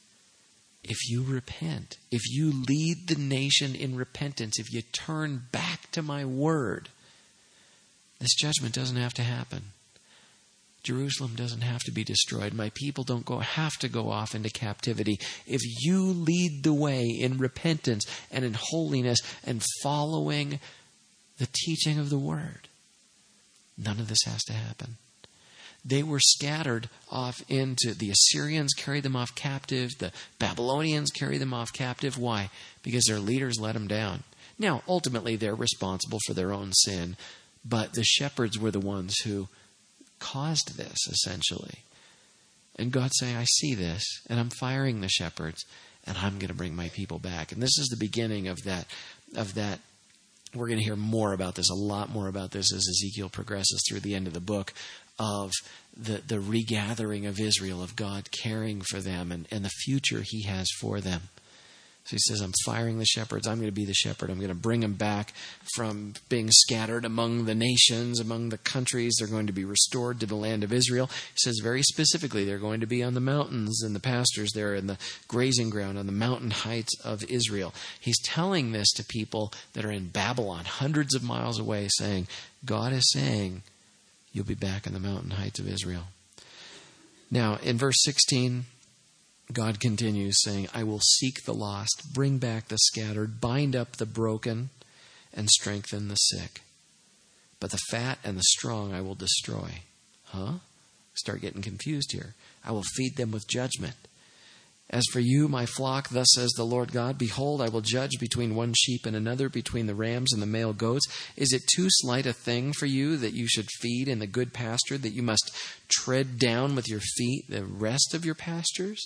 if you repent, if you lead the nation in repentance, if you turn back to my word, this judgment doesn't have to happen. Jerusalem doesn't have to be destroyed. My people don't go have to go off into captivity. If you lead the way in repentance and in holiness and following the teaching of the word, none of this has to happen. They were scattered off into, the Assyrians carried them off captive. The Babylonians carried them off captive. Why? Because their leaders let them down. Now, ultimately, they're responsible for their own sin, but the shepherds were the ones who caused this, essentially. And God's saying, I see this, and I'm firing the shepherds, and I'm going to bring my people back. And this is the beginning of that, of that. We're going to hear more about this, a lot more about this as Ezekiel progresses through the end of the book, of the, the regathering of Israel, of God caring for them and, and the future he has for them. So he says, I'm firing the shepherds. I'm going to be the shepherd. I'm going to bring them back from being scattered among the nations, among the countries. They're going to be restored to the land of Israel. He says very specifically, they're going to be on the mountains and the pastures there in the grazing ground on the mountain heights of Israel. He's telling this to people that are in Babylon, hundreds of miles away, saying, God is saying, you'll be back in the mountain heights of Israel. Now, in verse sixteen, God continues saying, I will seek the lost, bring back the scattered, bind up the broken, and strengthen the sick. But the fat and the strong I will destroy. Huh? Start getting confused here. I will feed them with judgment. As for you, my flock, thus says the Lord God, behold, I will judge between one sheep and another, between the rams and the male goats. Is it too slight a thing for you that you should feed in the good pasture, that you must tread down with your feet the rest of your pastures?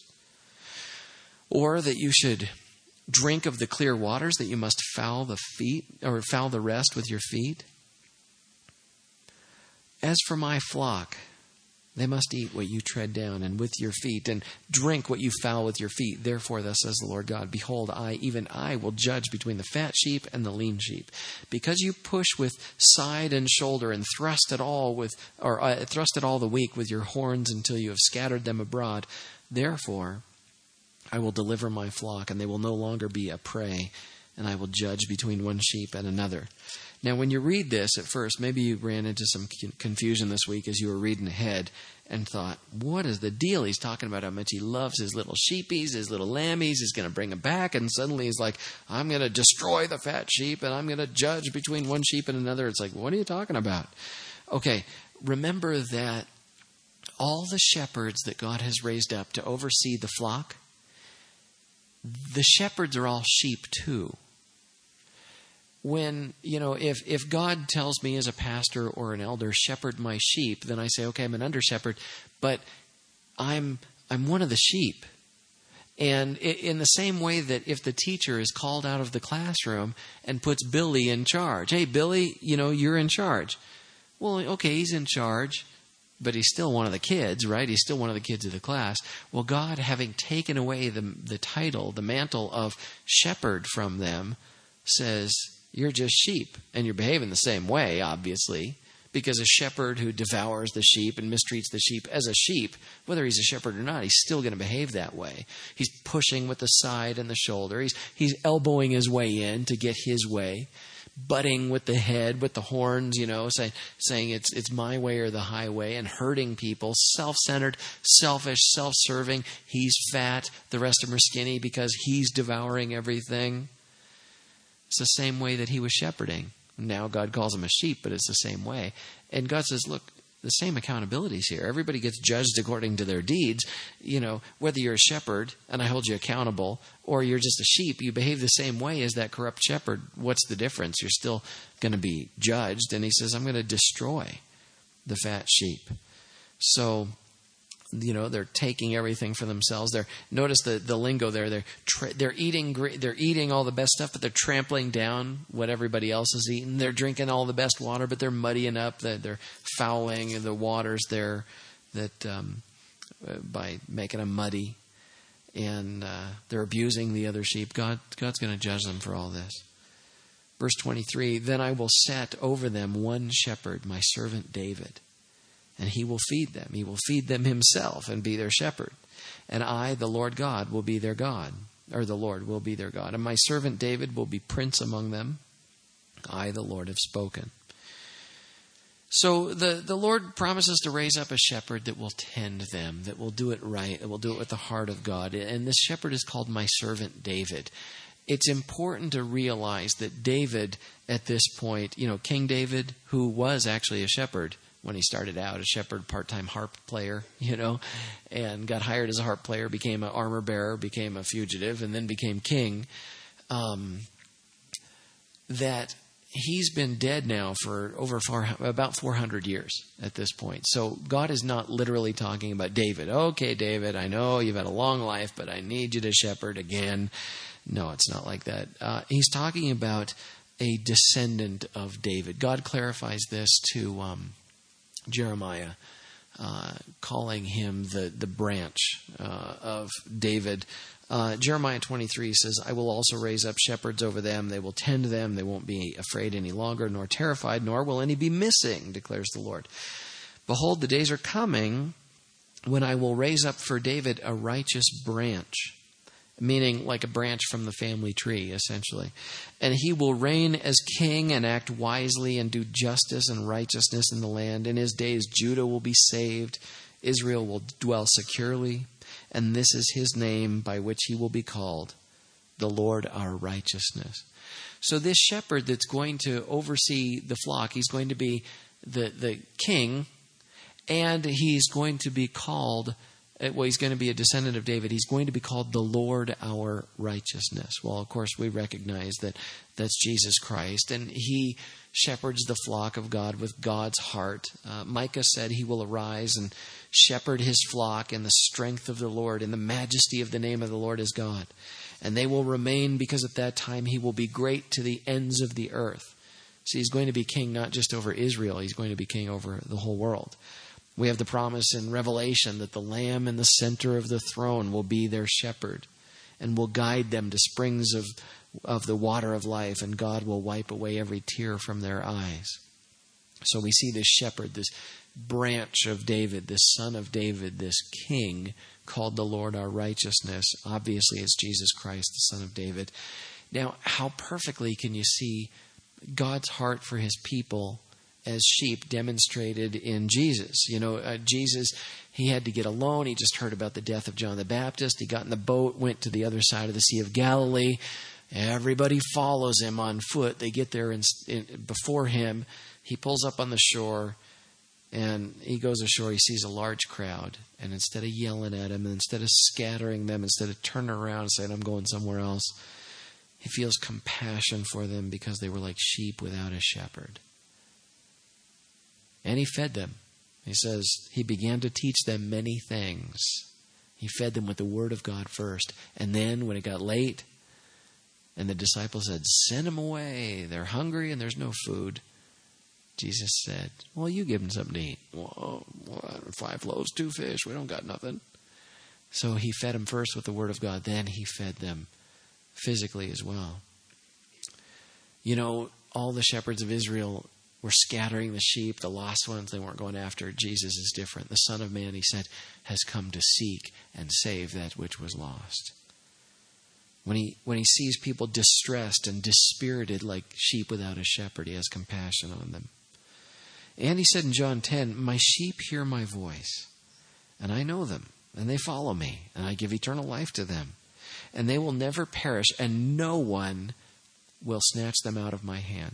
Or that you should drink of the clear waters, that you must foul the feet, or foul the rest with your feet? As for my flock, they must eat what you tread down and with your feet, and drink what you foul with your feet. Therefore, thus says the Lord God, behold, I, even I, will judge between the fat sheep and the lean sheep. Because you push with side and shoulder and thrust at all with, or uh, thrust at all the weak with your horns until you have scattered them abroad. Therefore, I will deliver my flock, and they will no longer be a prey, and I will judge between one sheep and another. Now, when you read this at first, maybe you ran into some confusion this week as you were reading ahead and thought, what is the deal? He's talking about how much he loves his little sheepies, his little lammies. He's going to bring them back. And suddenly he's like, I'm going to destroy the fat sheep and I'm going to judge between one sheep and another. It's like, what are you talking about? Okay, remember that all the shepherds that God has raised up to oversee the flock, the shepherds are all sheep too. When, you know, if, if God tells me as a pastor or an elder, shepherd my sheep, then I say, okay, I'm an under shepherd, but I'm I'm one of the sheep. And in the same way that if the teacher is called out of the classroom and puts Billy in charge, hey, Billy, you know, you're in charge. Well, okay, he's in charge, but he's still one of the kids, right? He's still one of the kids of the class. Well, God, having taken away the the title, the mantle of shepherd from them, says, you're just sheep, and you're behaving the same way, obviously, because a shepherd who devours the sheep and mistreats the sheep as a sheep, whether he's a shepherd or not, he's still going to behave that way. He's pushing with the side and the shoulder. He's he's elbowing his way in to get his way, butting with the head, with the horns, you know, say, saying it's it's my way or the highway, and hurting people, self-centered, selfish, self-serving. He's fat, the rest of them are skinny because he's devouring everything. It's the same way that he was shepherding. Now God calls him a sheep, but it's the same way. And God says, look, the same accountabilities here. Everybody gets judged according to their deeds. You know, whether you're a shepherd and I hold you accountable, or you're just a sheep, you behave the same way as that corrupt shepherd. What's the difference? You're still going to be judged. And he says, I'm going to destroy the fat sheep. So, you know, they're taking everything for themselves. They're notice the, the lingo there. They're tra- they're eating great, they're eating all the best stuff, but they're trampling down what everybody else is eating. They're drinking all the best water, but they're muddying up. They're, they're fouling the waters there that um, by making them muddy, and uh, they're abusing the other sheep. God God's going to judge them for all this. Verse twenty-three. Then I will set over them one shepherd, my servant David. And he will feed them. He will feed them himself and be their shepherd. And I, the Lord God, will be their God. Or the Lord will be their God. And my servant David will be prince among them. I, the Lord, have spoken. So the, the Lord promises to raise up a shepherd that will tend them, that will do it right, that will do it with the heart of God. And this shepherd is called my servant David. It's important to realize that David, at this point, you know, King David, who was actually a shepherd, when he started out, a shepherd, part-time harp player, you know, and got hired as a harp player, became an armor bearer, became a fugitive, and then became king, um, that he's been dead now for over far, about four hundred years at this point. So God is not literally talking about David. Okay, David, I know you've had a long life, but I need you to shepherd again. No, it's not like that. Uh, he's talking about a descendant of David. God clarifies this to Um, Jeremiah, uh, calling him the, the branch uh, of David. Uh, Jeremiah twenty-three says, I will also raise up shepherds over them. They will tend them. They won't be afraid any longer, nor terrified, nor will any be missing, declares the Lord. Behold, the days are coming when I will raise up for David a righteous branch, meaning like a branch from the family tree, essentially. And he will reign as king and act wisely and do justice and righteousness in the land. In his days, Judah will be saved. Israel will dwell securely. And this is his name by which he will be called, the Lord our righteousness. So this shepherd that's going to oversee the flock, he's going to be the, the king, and he's going to be called Well, he's going to be a descendant of David. He's going to be called the Lord our righteousness. Well, of course, we recognize that that's Jesus Christ, and he shepherds the flock of God with God's heart. Uh, Micah said he will arise and shepherd his flock in the strength of the Lord, in the majesty of the name of the Lord his God. And they will remain because at that time he will be great to the ends of the earth. So he's going to be king not just over Israel, he's going to be king over the whole world. We have the promise in Revelation that the Lamb in the center of the throne will be their shepherd and will guide them to springs of, of the water of life, and God will wipe away every tear from their eyes. So we see this shepherd, this branch of David, this son of David, this king called the Lord our righteousness. Obviously, it's Jesus Christ, the son of David. Now, how perfectly can you see God's heart for his people as sheep demonstrated in Jesus? You know, uh, Jesus, he had to get alone. He just heard about the death of John the Baptist. He got in the boat, went to the other side of the Sea of Galilee. Everybody follows him on foot. They get there in, in, before him. He pulls up on the shore. And he goes ashore, he sees a large crowd, and instead of yelling at him, and instead of scattering them, instead of turning around and saying, I'm going somewhere else, he feels compassion for them because they were like sheep without a shepherd. And he fed them. He says, he began to teach them many things. He fed them with the word of God first. And then when it got late, and the disciples said, send them away. They're hungry and there's no food. Jesus said, well, you give them something to eat. Well, five loaves, two fish. We don't got nothing. So he fed them first with the word of God. Then he fed them physically as well. You know, all the shepherds of Israel were scattering the sheep, the lost ones they weren't going after. Jesus is different. The Son of Man, he said, has come to seek and save that which was lost. When he when he sees people distressed and dispirited like sheep without a shepherd, he has compassion on them. And he said in John ten, my sheep hear my voice, and I know them, and they follow me, and I give eternal life to them. And they will never perish, and no one will snatch them out of my hand.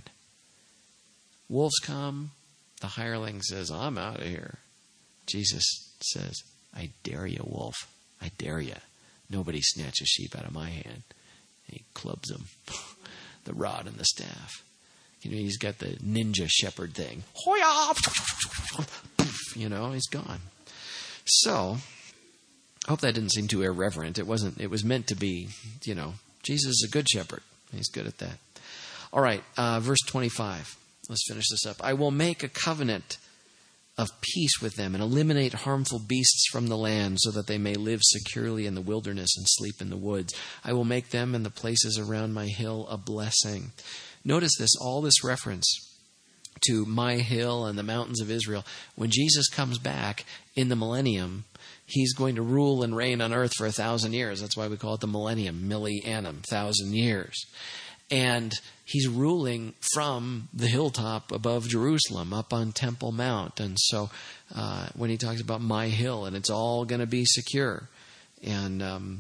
Wolves come, the hireling says, I'm out of here. Jesus says, I dare you, wolf. I dare you. Nobody snatches sheep out of my hand. He clubs them. The rod and the staff. You know, he's got the ninja shepherd thing. Hoya! You know, he's gone. So, I hope that didn't seem too irreverent. It wasn't. It was meant to be, you know, Jesus is a good shepherd. He's good at that. All right, uh, verse twenty-five. Let's finish this up. I will make a covenant of peace with them and eliminate harmful beasts from the land so that they may live securely in the wilderness and sleep in the woods. I will make them and the places around my hill a blessing. Notice this, all this reference to my hill and the mountains of Israel. When Jesus comes back in the millennium, he's going to rule and reign on earth for a thousand years. That's why we call it the millennium, millennium, thousand years. And he's ruling from the hilltop above Jerusalem, up on Temple Mount. And so uh, when he talks about my hill, and it's all going to be secure. And um,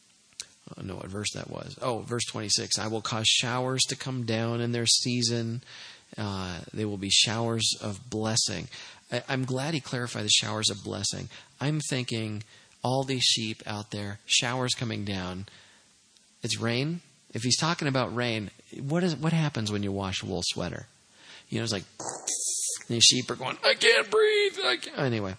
I don't know what verse that was. Oh, verse twenty-six. I will cause showers to come down in their season. Uh, they will be showers of blessing. I, I'm glad he clarified the showers of blessing. I'm thinking all these sheep out there, showers coming down. It's rain. If he's talking about rain, what is what happens when you wash a wool sweater? You know, it's like, and the sheep are going, I can't breathe. I can't. Anyway,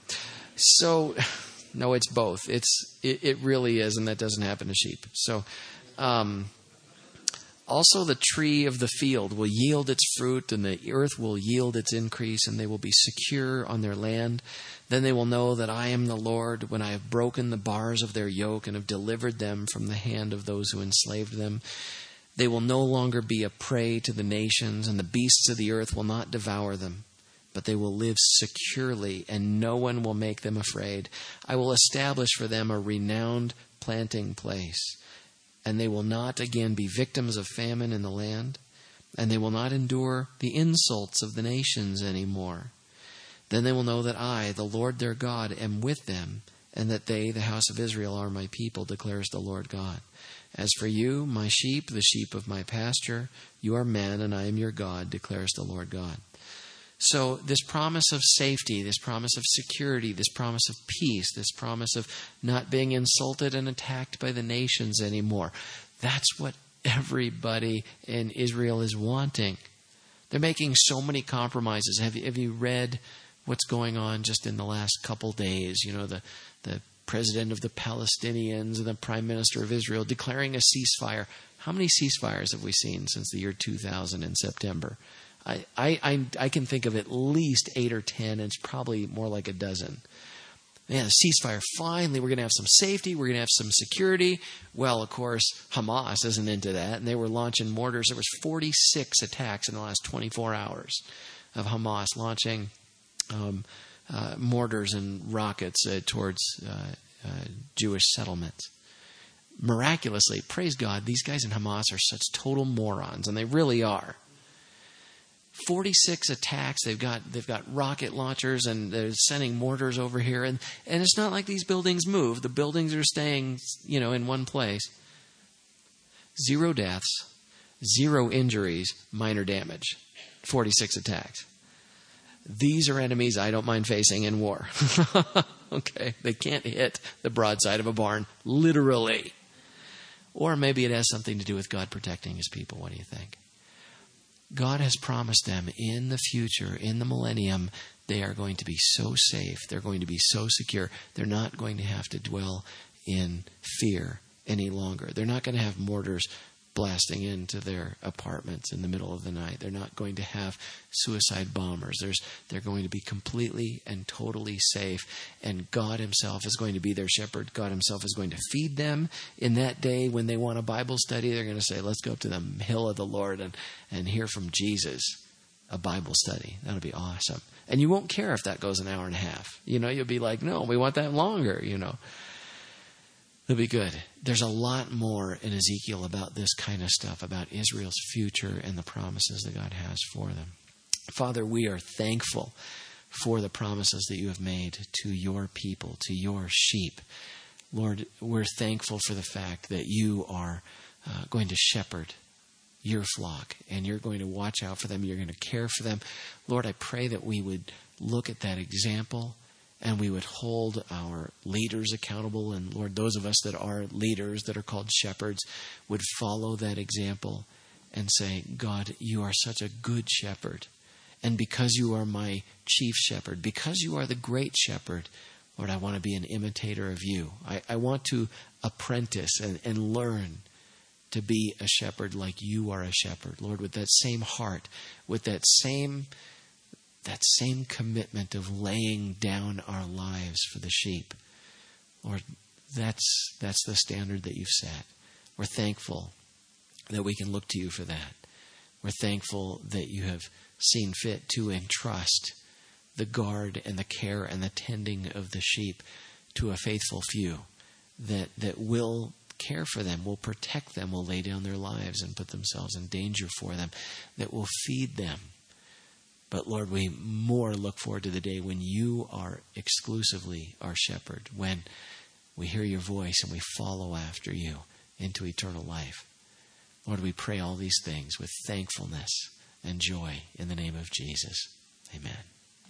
so no, it's both. It's it, it really is, and that doesn't happen to sheep. So, um, also the tree of the field will yield its fruit, and the earth will yield its increase, and they will be secure on their land. Then they will know that I am the Lord when I have broken the bars of their yoke and have delivered them from the hand of those who enslaved them. They will no longer be a prey to the nations, and the beasts of the earth will not devour them, but they will live securely, and no one will make them afraid. I will establish for them a renowned planting place, and they will not again be victims of famine in the land, and they will not endure the insults of the nations anymore. Then they will know that I, the Lord their God, am with them, and that they, the house of Israel, are my people, declares the Lord God. As for you, my sheep, the sheep of my pasture, you are men, and I am your God, declares the Lord God. So this promise of safety, this promise of security, this promise of peace, this promise of not being insulted and attacked by the nations anymore, that's what everybody in Israel is wanting. They're making so many compromises. Have you, have you read what's going on just in the last couple days? You know, the, the president of the Palestinians and the prime minister of Israel declaring a ceasefire. How many ceasefires have we seen since the year two thousand in September? I, I, I, I can think of at least eight or ten, and it's probably more like a dozen. Man, a ceasefire. Finally, we're going to have some safety. We're going to have some security. Well, of course, Hamas isn't into that, and they were launching mortars. There was forty-six attacks in the last twenty-four hours of Hamas launching um, uh, mortars and rockets uh, towards uh, uh, Jewish settlements. Miraculously, praise God, these guys in Hamas are such total morons, and they really are. forty-six attacks. They've got they've got rocket launchers, and they're sending mortars over here, and, and it's not like these buildings move. The buildings are staying, you know, in one place. Zero deaths, zero injuries, minor damage. forty-six attacks. these are enemies I don't mind facing in war. Okay, they can't hit the broadside of a barn, literally. Or maybe it has something to do with God protecting his people. What do you think? God has promised them in the future, in the millennium, they are going to be so safe. They're going to be so secure. They're not going to have to dwell in fear any longer. They're not going to have mortars blasting into their apartments in the middle of the night. They're not going to have suicide bombers. There's, they're going to be completely and totally safe. And God himself is going to be their shepherd. God himself is going to feed them. In that day when they want a Bible study, they're going to say, let's go up to the hill of the Lord and, and hear from Jesus, a Bible study. That'll be awesome. And you won't care if that goes an hour and a half. You know, you'll be like, no, we want that longer, you know. It'll be good. There's a lot more in Ezekiel about this kind of stuff, about Israel's future and the promises that God has for them. Father, we are thankful for the promises that you have made to your people, to your sheep. Lord, we're thankful for the fact that you are uh, going to shepherd your flock and you're going to watch out for them. You're going to care for them. Lord, I pray that we would look at that example and we would hold our leaders accountable. And Lord, those of us that are leaders, that are called shepherds, would follow that example and say, God, you are such a good shepherd. And because you are my chief shepherd, because you are the great shepherd, Lord, I want to be an imitator of you. I, I want to apprentice and, and learn to be a shepherd like you are a shepherd. Lord, with that same heart, with that same that same commitment of laying down our lives for the sheep. Lord, that's that's the standard that you've set. We're thankful that we can look to you for that. We're thankful that you have seen fit to entrust the guard and the care and the tending of the sheep to a faithful few that, that will care for them, will protect them, will lay down their lives and put themselves in danger for them, that will feed them. But Lord, we more look forward to the day when you are exclusively our shepherd, when we hear your voice and we follow after you into eternal life. Lord, we pray all these things with thankfulness and joy in the name of Jesus. Amen.